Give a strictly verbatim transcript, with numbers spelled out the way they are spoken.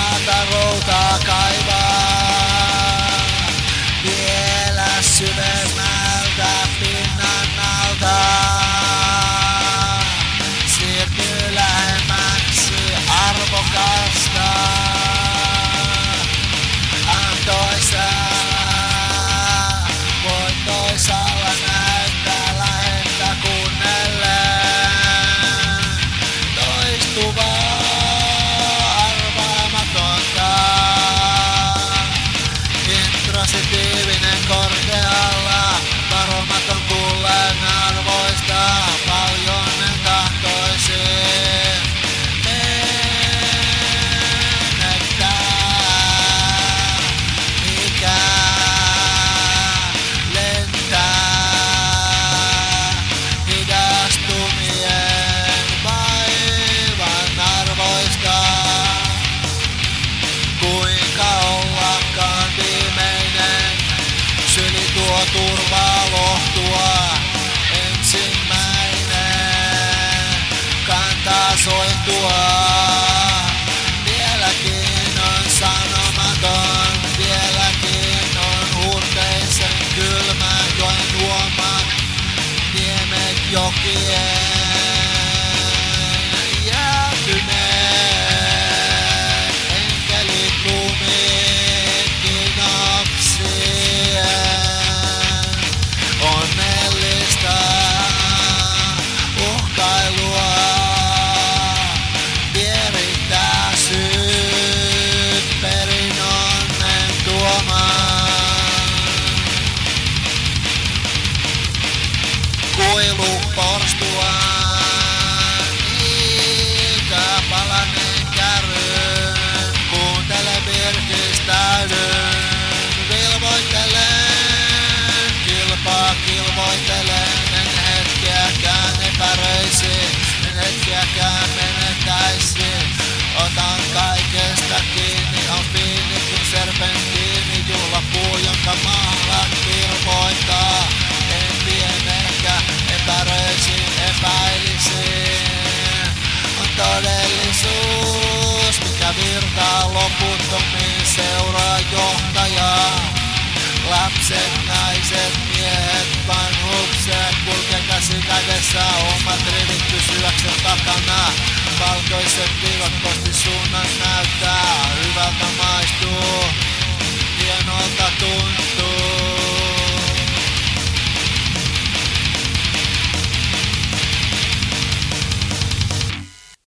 maata routaa kaivaa. Vielä syvemmältä pinnan alta. Siirtyy lähemmäksi arvokasta. Antoisa. Voin toisaalla näyttää läheltä kuunnellen. Toistuvaa arvaamatonta. Intrositiivinen korkealla. Varomaton kullen arvoista. Paljon en tahtoisin menettää. Mikä lentää hidastumien vaivan arvoista. Kuinka ollakaan viimeinen syli tuo turvaa lohtua. Ensimmäinen kantaa soihtua. Vieläkin on sanomaton, vieläkin on huurteisen kylmä joen juomat niemet jokien jäätyneet enkelit lumit kinoksien. Onnellista uhkailua vierittää syyt perin onnen tuomaan. Kuilu porstuaan ikäpalanen kärryn. Kuuntele virkistäydyn, vilvoittelen, kilpaa kilvoittelen. En hetkeäkään epäröisi, en hetkeäkään menettäisi. Otan kaikesta kiinni, on fiini kuin serpentiini. Juhlapuu, jonka mahlan kirvoittaa. En vien ehkä, epäröisin, epäilisin. On todellisuus, mikä virtaa loputtomiin seuraa johtajaa. Lapset, naiset, miehet, vanhukset, kulkee käsi kädessä, omat rivit pysyäkseen takana. Valkoiset viivat kohti suunnan näyttää.